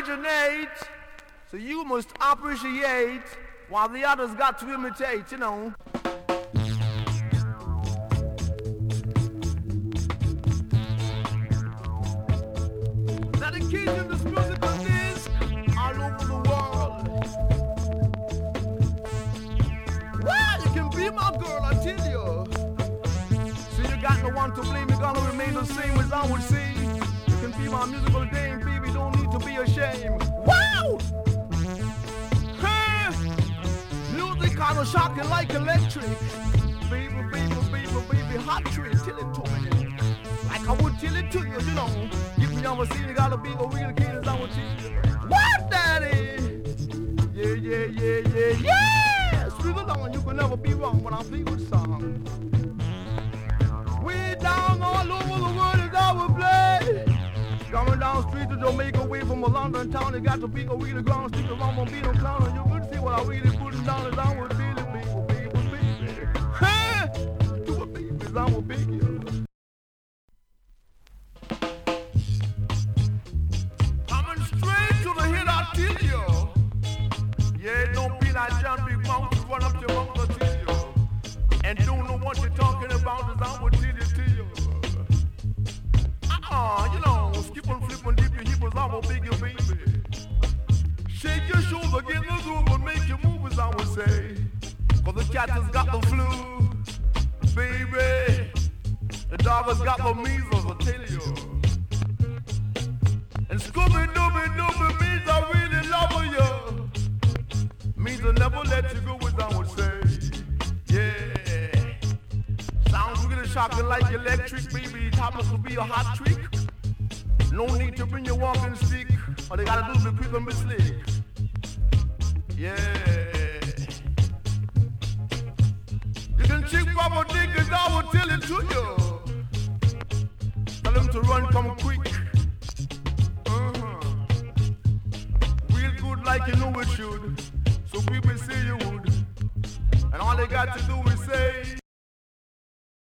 originate, so you must appreciate while the others got to imitate, you know. Dedicating this musical disc all over the world. Well, you can be my girl, I tell you. So you got no one to blame, you're gonna remain the same as I would say. You can be my musical dame, baby, don't need to be ashamed. Wow! Hey! Music kinda shocking like electric. Baby, baby, baby, baby, hot trick, tell it to me. Like I would tell it to you, you know. Give me on the scene, you gotta be a real kid as I would tell you. What, daddy? Yeah, yeah, yeah, yeah, yeah! Sweet along, you can never be wrong when I play with song. Way down all over the world is I will play. Coming down street to Jamaica, away from a London town, you got to be a really ground, stick around on beat on clown, and you could see what I really putting down as I would feel it, baby, baby, baby. Hey! Do it, baby, as I would beg you. Coming straight to the hit, I tell you. Yeah, don't be like John Big Mouth to run up your mouth, I tell you. And don't know what you're talking about, as I would tell it to you. You know, skip and flip and dip your hips, I will beg you, baby. Shake your shoulder, get in the groove and make your move, as I would say. Cause the cat has got the flu, baby. The dog has got the measles, I tell you. And Scooby-Dooby-Dooby means I really love you. Means I never let you go, as I would say. Yeah. Sounds really shocking like electric, baby. It happens to be a hot trick. No need to bring your walking stick. All they gotta do is be quick and be slick. Yeah. You can check Papa Dick, as I will tell it to you. Tell him to run, come quick. Real good like you know it should. So people say you would. And all they got to do is say